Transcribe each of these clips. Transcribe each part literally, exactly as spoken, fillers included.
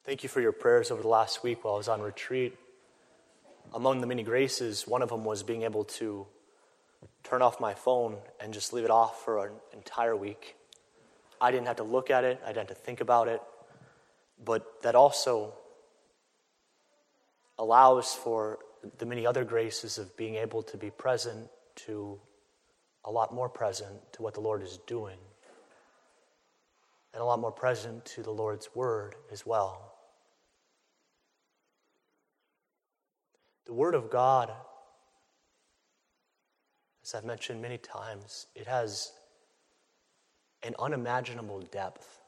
Thank you for your prayers over the last week while I was on retreat. Among the many graces, one of them was being able to turn off my phone and just leave it off for an entire week. I didn't have to look at it, I didn't have to think about it, but that also allows for the many other graces of being able to be present to a lot more present to what the Lord is doing, and a lot more present to the Lord's word as well. The Word of God, as I've mentioned many times, it has an unimaginable depth.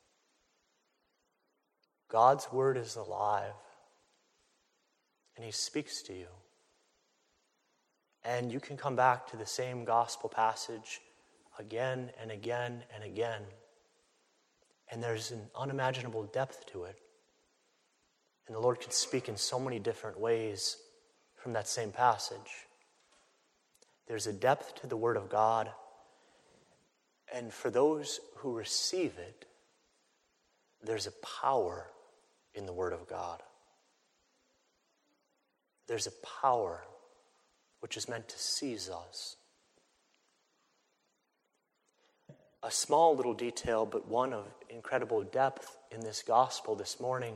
God's Word is alive, and He speaks to you. And you can come back to the same gospel passage again and again and again, and there's an unimaginable depth to it. And the Lord can speak in so many different ways from that same passage. There's a depth to the Word of God, and for those who receive it, there's a power in the Word of God. There's a power which is meant to seize us. A small little detail, but one of incredible depth in this gospel this morning,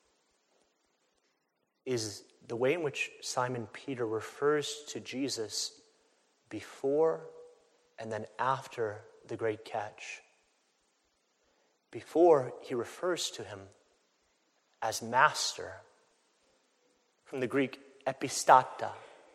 is the way in which Simon Peter refers to Jesus before and then after the great catch. Before, he refers to him as master, from the Greek epistata.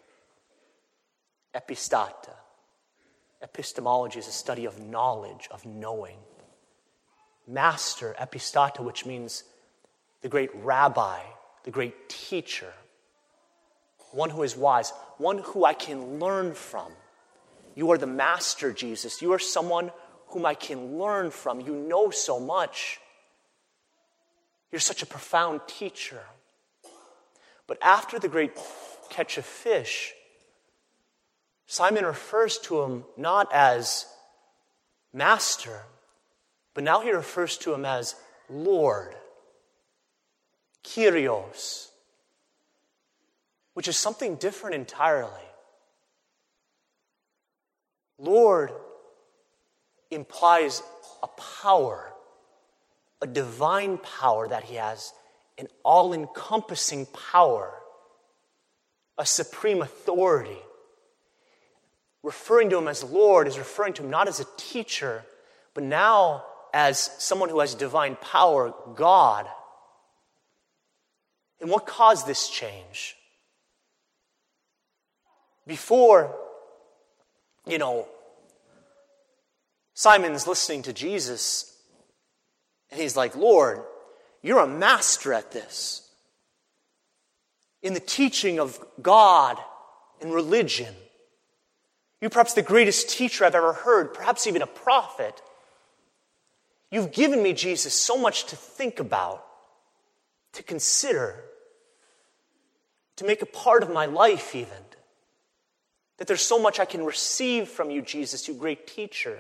Epistata. Epistemology is a study of knowledge, of knowing. Master, epistata, which means the great rabbi, the great teacher, one who is wise, one who I can learn from. You are the master, Jesus. You are someone whom I can learn from. You know so much. You're such a profound teacher. But after the great catch of fish, Simon refers to him not as master, but now he refers to him as Lord, Kyrios, which is something different entirely. Lord implies a power, a divine power that he has, an all-encompassing power, a supreme authority. Referring to him as Lord is referring to him not as a teacher, but now as someone who has divine power, God. And what caused this change? Before, you know, Simon's listening to Jesus, and he's like, Lord, you're a master at this. In the teaching of God and religion. You're perhaps the greatest teacher I've ever heard, perhaps even a prophet. You've given me, Jesus, so much to think about, to consider, to make a part of my life even. That there's so much I can receive from you, Jesus, you great teacher.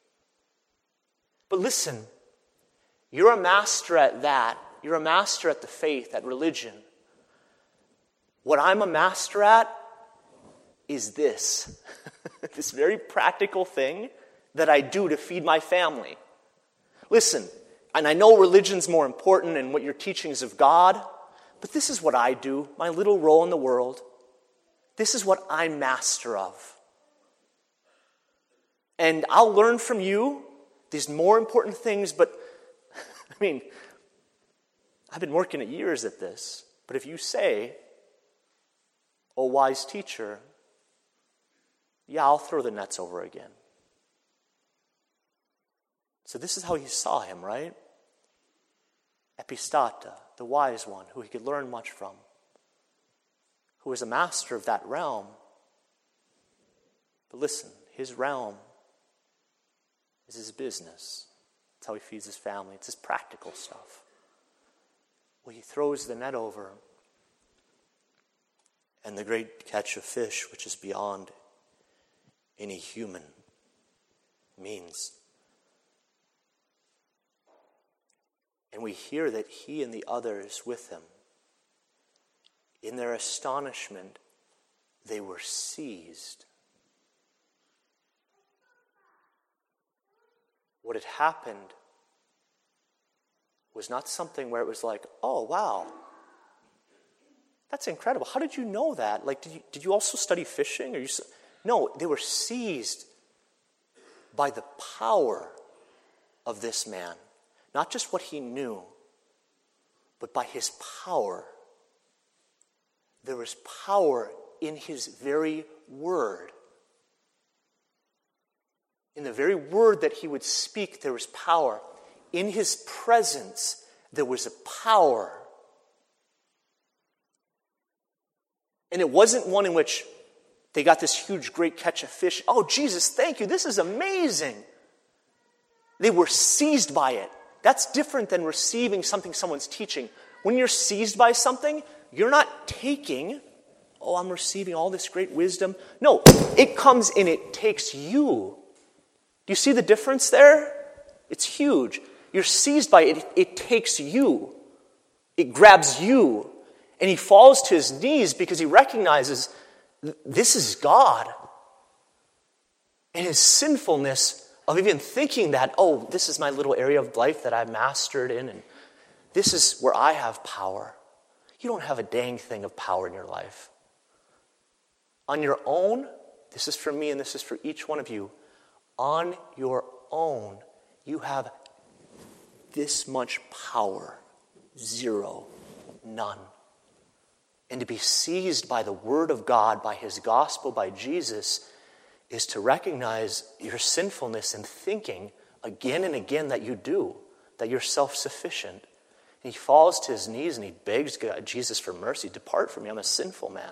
But listen, you're a master at that. You're a master at the faith, at religion. What I'm a master at is this. This very practical thing that I do to feed my family. Listen, and I know religion's more important and what your teaching is of God, but this is what I do, my little role in the world. This is what I'm master of. And I'll learn from you these more important things, but I mean, I've been working at years at this, but if you say, "O wise teacher," yeah, I'll throw the nets over again. So this is how he saw him, right? Epistata, the wise one, who he could learn much from, who was a master of that realm. But listen, his realm is his business. It's how he feeds his family. It's his practical stuff. Well, he throws the net over, and the great catch of fish, which is beyond any human means. And we hear that he and the others with him, in their astonishment, they were seized. What had happened was not something where it was like, oh, wow, that's incredible. How did you know that? Like, did you, did you also study fishing? Or you? No, they were seized by the power of this man. Not just what he knew, but by his power. There was power in his very word. In the very word that he would speak, there was power. In his presence, there was a power. And it wasn't one in which they got this huge, great catch of fish. Oh, Jesus, thank you. This is amazing. They were seized by it. That's different than receiving something someone's teaching. When you're seized by something, you're not taking, oh, I'm receiving all this great wisdom. No, it comes and it takes you. Do you see the difference there? It's huge. You're seized by it. It, it takes you. It grabs you. And he falls to his knees because he recognizes this is God. And his sinfulness of even thinking that, oh, this is my little area of life that I've mastered in, and this is where I have power. You don't have a dang thing of power in your life. On your own, this is for me and this is for each one of you. On your own, you have this much power. Zero. None. And to be seized by the Word of God, by His gospel, by Jesus, is to recognize your sinfulness in thinking again and again that you do, that you're self-sufficient. And he falls to his knees and he begs God, Jesus for mercy. Depart from me, I'm a sinful man.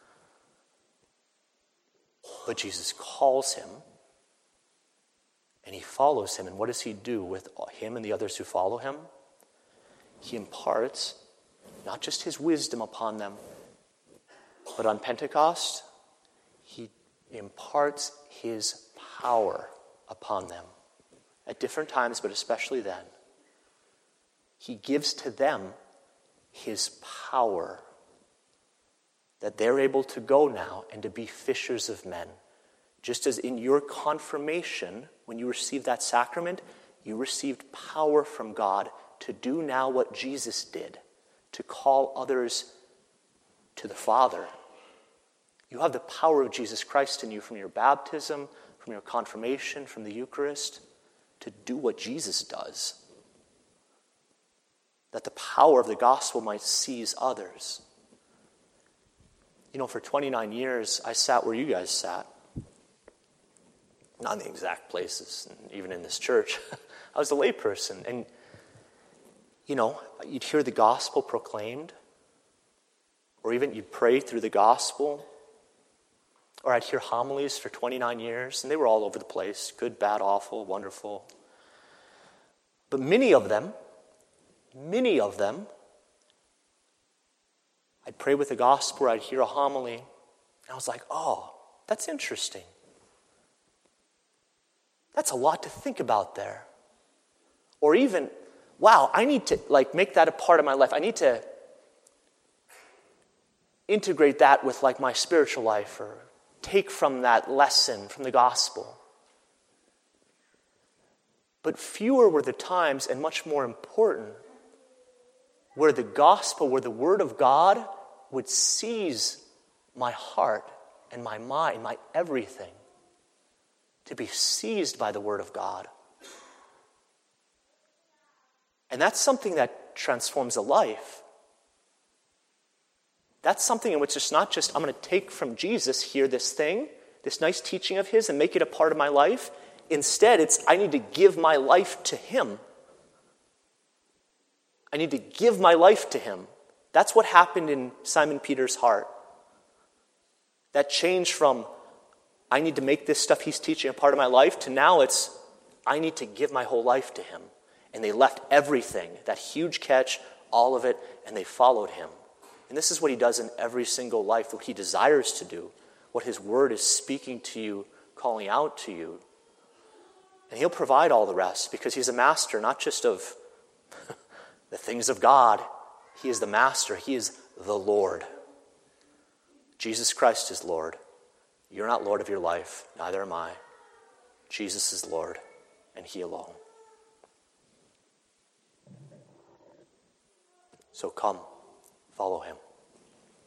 But Jesus calls him and he follows him. And what does he do with him and the others who follow him? He imparts not just his wisdom upon them, but on Pentecost, he imparts his power upon them. At different times, but especially then. He gives to them his power that they're able to go now and to be fishers of men. Just as in your confirmation, when you received that sacrament, you received power from God to do now what Jesus did, to call others to the Father. You have the power of Jesus Christ in you from your baptism, from your confirmation, from the Eucharist, to do what Jesus does. That the power of the gospel might seize others. You know, for twenty-nine years, I sat where you guys sat. Not in the exact places, even in this church. I was a layperson. And, you know, you'd hear the gospel proclaimed. Or even you'd pray through the gospel. Or I'd hear homilies for twenty-nine years. And they were all over the place. Good, bad, awful, wonderful. But many of them, many of them, I'd pray with the gospel, or I'd hear a homily, and I was like, oh, that's interesting. That's a lot to think about there. Or even, wow, I need to like make that a part of my life. I need to integrate that with like my spiritual life, or take from that lesson from the gospel. But fewer were the times, and much more important, where the gospel, where the word of God would seize my heart and my mind, my everything, to be seized by the word of God. And that's something that transforms a life. That's something in which it's not just, I'm going to take from Jesus here this thing, this nice teaching of his, and make it a part of my life. Instead, it's, I need to give my life to him. I need to give my life to him. That's what happened in Simon Peter's heart. That changed from, I need to make this stuff he's teaching a part of my life, to now it's, I need to give my whole life to him. And they left everything, that huge catch, all of it, and they followed him. And this is what he does in every single life, what he desires to do, what his word is speaking to you, calling out to you. And he'll provide all the rest, because he's a master, not just of The things of God, he is the master. He is the Lord. Jesus Christ is Lord. You're not Lord of your life. Neither am I. Jesus is Lord, and he alone. So come, follow him.